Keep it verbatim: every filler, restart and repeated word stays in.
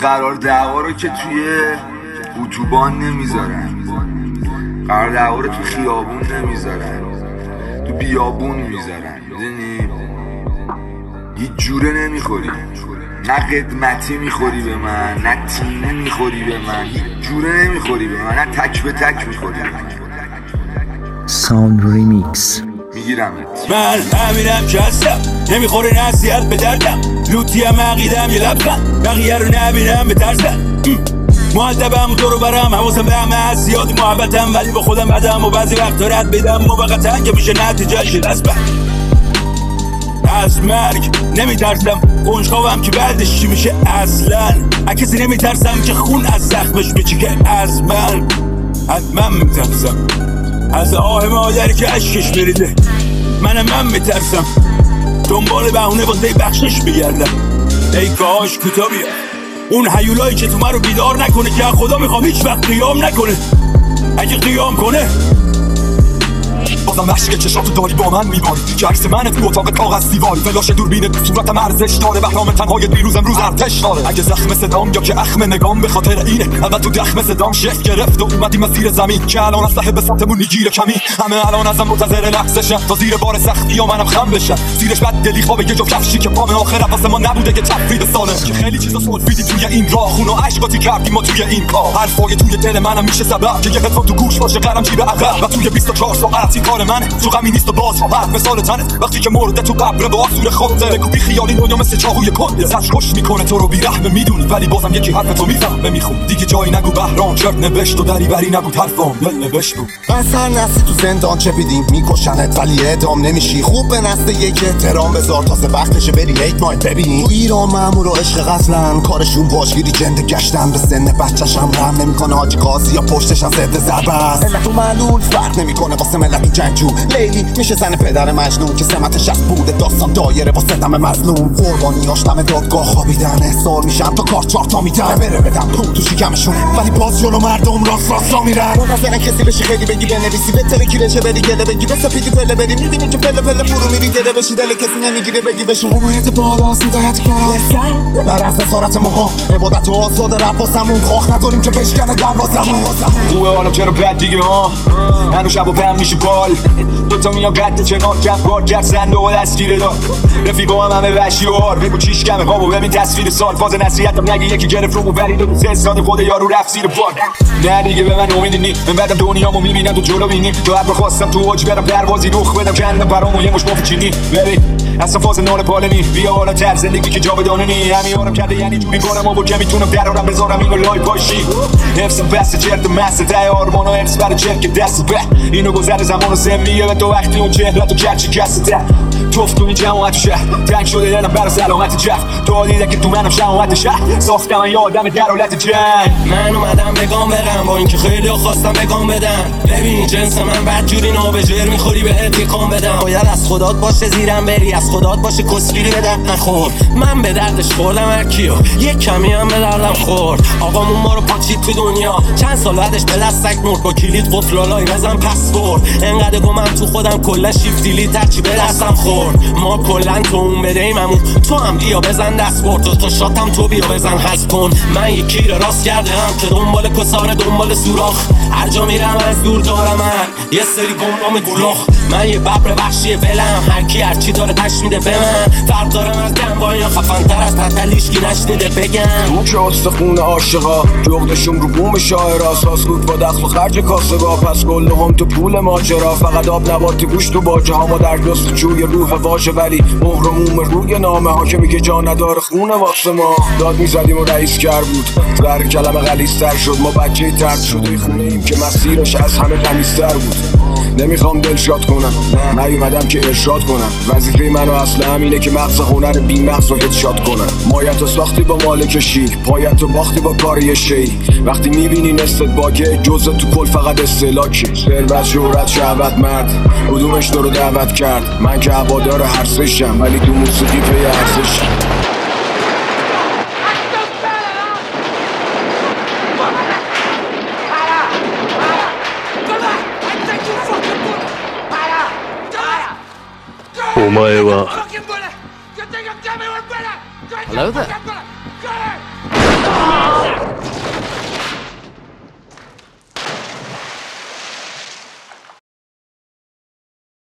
قرار دعوا رو که توی اتوبان نمیذارن، قرار دعوا رو تو خیابون نمیذارن، تو بیابون میذارن. میدونی هیچ جوره نمیخوری، نه قدمتی میخوری به من، نه تیمه میخوری به من، هیچ جوره نمیخوری به من، نه تک به تک میخوری به من. ساوند ریمیکس میگیرمت. من همینم که هستم، نمیخوره نصیحت به دردم، لوتی هم عقیدم یه لبخند، بقیه رو نبینم به ترسم. مؤدبم دورو برم، حواسم به همه هست، زیادی محبتم ولی با خودم بدم و بعضی وقتا رد بدم موقتا که میشه نتیجهش دست بر. از مرگ نمیترسم، کنجکاوم که بعدش چی میشه اصلا. از کسی نمیترسم که خون از زخمش بچکه، از من حتما میترسم، از آه مادری که اشکش بریده. منم من میترسم، دنبال بهونه واسه بخشش بگردم. ای کاش کوتا بیا اون هیولایی که تو من رو بیدار نکنه، که خدا میخوام هیچ وقت قیام نکنه. اگه قیام کنه بازم وحشی که چشاتو داری با من میباری، که عکس منه تو اتاق کاغذ دیواری، فلاش دوربین تو صورتم ارزش داره، بهرام تنهای دیروز امروز ارتش داره. اگه زخم صدام یا که اخم نگام به خاطر اینه، اول تو دخم صدام شکل گرفت و اومدیم از زیر زمین، که الان اسلحه به سمتمون میگیره کمی. همه الان ازم منتظر لحظه‌شن تا زیر بار سختی و منم خم بشم، زیرش بد دلی خواب یه جو کفشی که پام آخر واسه ما نبوده که تفرید ساله، که خیلی چیزا سولفیدی توی این راه، خون و اشکاتی کردیم ما توی این کار. حرفای توی دل منم میشه سبب که یه هدفون تو گوش باشه، قلم جیب عقب و توی بیست و چهار ساعتی کار منه. تو غمی نیست و باز حرف مثال تنه، وقتی که مرده تو قبر با آسور خودته، بگو بی خیالی دنیا مثل چاقوی کنده، زش خوش میکنه تو رو بیرحمه میدونی، ولی بازم یکی حرف تو میفهمه میخون. دیگه جایی نگو بهرام چرت نوشت و دری بری نبود حرفام دل نوشت بود. من سر نستی تو زندان چه بیدیم میکشنت ولی اعدام نمیشی، خوب به نسل یک احترام بذار تازه وقتشه بری هیت مایت ببین. تو ایران مامور و عشق قتلن، کارشون باشگیری جنده گشتن، به سن بچه‌ش هم رحم نمیکنه، حاجی قاضی یا پشتش هم ضد ضربه است. علت و معلول فرق نمیکنه واسه ملت جنگجو، لیلی میشه زن پدر مجنون که سمتش از بوده داستان دایره واسه دم مظلوم. قربانیاش دم دادگاه خوابیدن، احضار میشن تا کار چهار تا میدن، بره بدم پول تو شکمشونه ولی باز جلو مردم راست راستا میرن. منتظرن کسی بشی خیلی بگی بنویسی، بهتره کی بشه بری گله بگی، بس پیدی پله بری، میبینی که پله پله فرو میری گله بشی، دل کسی نمیگیره بگی بشو حمایت بالا سیدایت کن بر از اسارت مقام عبادت و آزاد رفاسمون، خواه نداریم که بشکنه دروازمون. خوبه حالا چرا بد دیگه ها، هنو شب و پم میشه بال، دوتا میان قد چنان کم کار کرد سنده و دستگیره دار. رفیقا هم همه وحشی و هار، بگو چیش کمه خواب و ببین تصویر سال، فاز نصیحتم نگه یکی گرفت رو برید و سه سال خود یارو رفت زیر بار. نه دیگه به من امیدی نی، من بعدم دنیامو میبینم تو جلو بینی، تو حرف خواستم تو واجی برم پروازی رخ بدم، کندم برامو یه مش مفت چینی. ببین اصلا فاز نال پالنی، بیا حالا تر زندگی که جا بدانه نی، همین آرم کرده یعنی جوری کنم و که میتونم درارم بذارم اینو لای پاشی. حفظم بسته چرت مسته تای آرمان و ارس برای چرک دست به اینو گذر زمان و سمیه به تو وقتی اون چهرت و کرچی کسته توفت تو این جماعت شهر، تنگ شده دلم برای سلامت جفت، تو دیده که تو منم شماعت شهر، ساختم من یه آدم در حالت جنگ. من اومدم بگام برم با اینکه خیلی خواستم بگام بدم، ببین جنس من بدجوری نابجر میخوری به اتیکام بدم، باید از خدات باشه زیرم بری، از خدات باشه کسگیری به درد نخور. من به دردش خوردم هر کیو، یک کمی هم به دردم خورد. آقامون ما رو پاچید تو دنیا، چند سال بعدش به دستک مرد، با کلید قفل لالای بزن پسورد. انقدر گمم تو خودم کلا شیفت دیلیت هرچی به دستم خورد. ما کلا تو اون بدهیممون، تو هم بیا بزن دست برد، تو شاتم تو بیا بزن حذف کن. من یکی رو راست کرده هم که دنبال کسانه دنبال سوراخ، هر جا میرم از دور دارم من یه سری گمرام گلوخ. من یه ببر وحشی ولم، هر کی هر چی داره تش میده به من، فرق دارم از دنبال یا خفن تر از تتلیش کی نشنیده بگم. تو که استخون عاشقا جغدشون رو بوم شاعر، اساس بود با دخل و خرج کاسبا، پس گل هم تو پول ماجرا، فقط آب نباتی گوش تو باجه ها، ما در دست جوی روح واژه ولی مهرموم روی نامه ها که میگه جا نداره خونه واسه ما. داد میزدیم و رئیس کر بود، در کلمه غلیظ‌تر شد، ما بچه ترد شده خونه ایم که مسیرش از همه غلیظ‌تر بود. نمیخوام دلشاد کنم، نیومدم که ارشاد کنم، وظیفه منو اصلا همینه که مغز هنر بی مغز رو هدشات کنم. مایتو ساختی با مالک شیک، پایتو باختی با کار یه شی، وقتی میبینی نستت باگه جزء تو کل فقط استهلاکی. ثروت شهرت شهوت مرد کدومش تو رو دعوت کرد، من که هوادار هر سشم ولی تو موسیقی پی ارزشم. お前は Hello there.